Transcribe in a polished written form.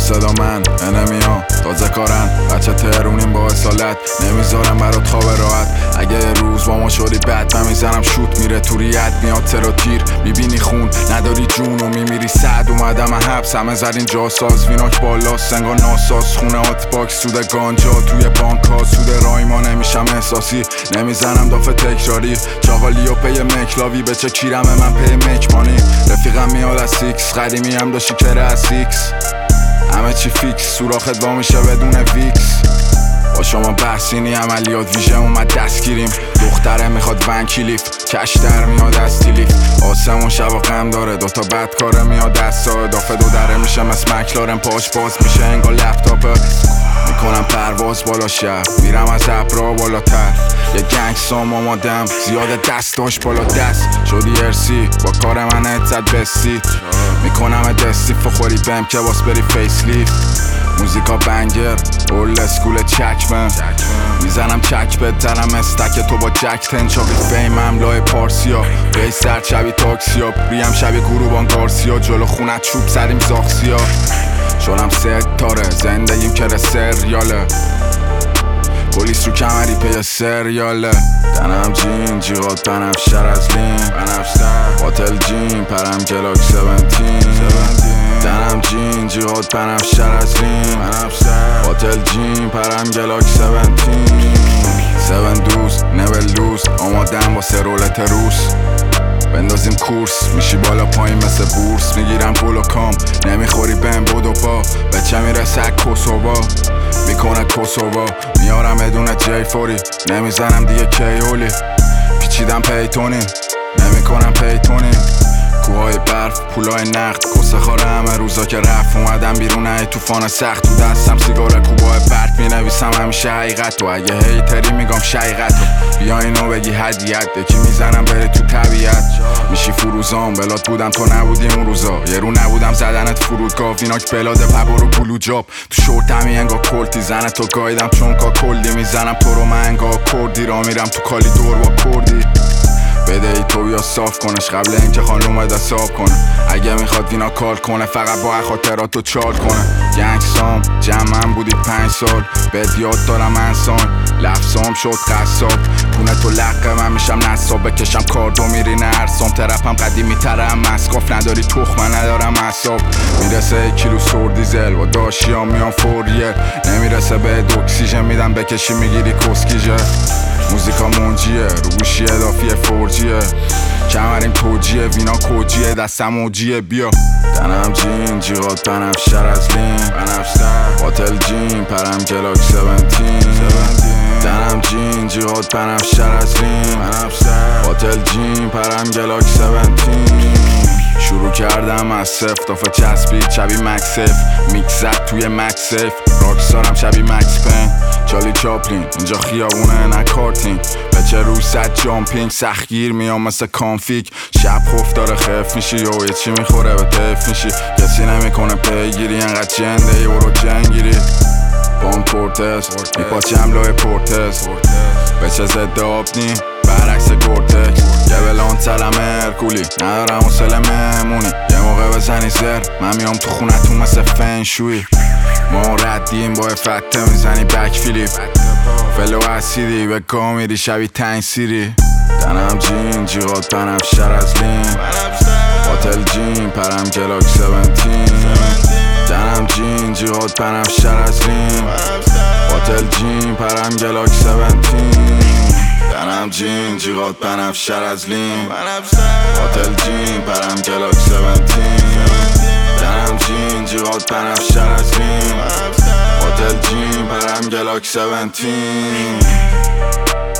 صدا من انمیا تازه کارن بچه تهرونیم با اصالت نمیذارم برات خواب راحت. اگه یه روز با ما شدی بد من میزنم شوت میره تو ریت میاد تر تیر میبینی خون نداری جون و میمیری سعد. اومدم حبس همه زدین جاساز ویناک بالا سنگا ناساز خونه هات باکس سود گانجا توی بانک ها سود رایما نمیشم احساسی نمیزنم دافه تکراری چاقالی و پی مکلاوی به چه کیرمه من پی مکمانی رفیقم میاد از سیکس قدیمی هم داشتی کره از سیکس همه چی فیکس سوراخت وا میشه بدون ویکس با شما بحثینی عملیات ویژه اومد دستگیریم دختره میخواد ونکیلیف کش در میاد از تیلیف آسمون شب و غم داره دوتا بدکاره میاد دستا اضافه دو دره میشه مثل مکلارن پاش باز میشه انگار لپتاپه میکنم پرواز بالا شهر میرم از ابرا بالاتر یه گنگسام آمادم زیاده دست داشت بالا دست شدی ارسی با کار من اتزد بستی میکنم دستی فخوری بهم که باس بری فیس لیف موزیکا بنگر اول اسکول چکمه میزنم چک بدرم استک تو با جک تنچاقی فیمم لای پارسیا بیس در شبی تاکسیا ریم شبی گروبان گارسیا جلو خونت چوب زدیم زاخسیا شدم ستاره زندگیم کره سریاله پلیس رو کمری پی سریاله تنم جین جیغات بنفشر از لین قاتل جین پرم گلاک 17 تنم جین جیغات بنفشر از لین قاتل جین پرم گلاک 17 دوست نول لوز آمادم واسه رولت روس بندازیم کورس میشی بالا پایین مثل بورس میگیرم گل و کام نمیخوری بهم بدو با بچه میرسه کوسووا میکنه کوسووا میارم ادونه جی فوری نمیزنم دیگه کیولی پیچیدم پیتونی نمیکنم پیتونی کوهای برف پولای نقد کسه خاره همه روزا که رفت اومدم بیرون ای توفان سخت تو دستم سیگاره کوبای برف مینویسم همیشه حقیقت و اگه هیتری میگم شقیقت بیا اینو بگی هدیت یکی میزنم بری تو طبیعت میشی فروزان بلاد بودم تو نبودی اون روزا یه رو نبودم زدنت فرودگاه ویناک بلاده پبارو پولو جاب تو شورتمی انگا کلتی زنه تو گایدم چون کا کلی میزنم تو رو من انگا کردی را میرم تو کالی دور با کردی بده ای تو بیا صاف کنش قبل اینکه خانوم دستاب کنه اگه میخواد وینا کار کنه فقط با خاطراتو چال کنه گنگ سام جمعم بودی 5 سال بهت یاد دارم انسان لفظام شد قصاب پونه تو لقه من میشم نصاب بکشم کاردو میری نرسام ترپم قدیمی ترم مسکاف نداری تخ من ندارم اصاب میرسه 1 کیلو سور دیزل و داشیام میام فوریه نمیرسه به اکسیژن میدم بکشی میگیری کسکیجه موزیکا منجیه رو گوشی اضافی فورجیه کمریم توجیه وینا کوجیه دستم اوجیه بیا تنم جین جیغات بنفشر از لین قاتل جین پرم گلاک 17 تنم جین جیغات بنفشر از لین قاتل جین پرم گلاک 17 شروع کردم از صفر دافه چسبید شبی مکسف میکس زد توی مکسف راکستارم شبی مکس پن چالی چاپلین اینجا خیابونه نه کارتین بچه روی صد جامپینگ سختگیر میام مثل کانفیک شب خوف داره خف میشی یه چی میخوره به تف میشی کسی نمیکنه پیگیری انقدر جنده یورو جنگیری بام کورتز میپاچم لای پورتز بچه زد آب نی برعکس گورتکس یه بلان سلم هرکولی ندارم اون سلم مهمونی یه موقع بزنی زر من میام تو خونتون مثل فنشوی ما ردیم با فتته میزنی بک فیلیپ فلو اسیدی به گا میری شبی تنگ سیری تنم جین جیغات بنفشر از لین قاتل جین پرم گلاک 17 تنم جین جیغات بنفشر از لین قاتل جین پرم گلاک 17 تنم جین جیغات بنفشر از لین قاتل جین پرم گلاک 17 تنم جین جیغات بنفشر از لین قاتل جین پرم گلاک 17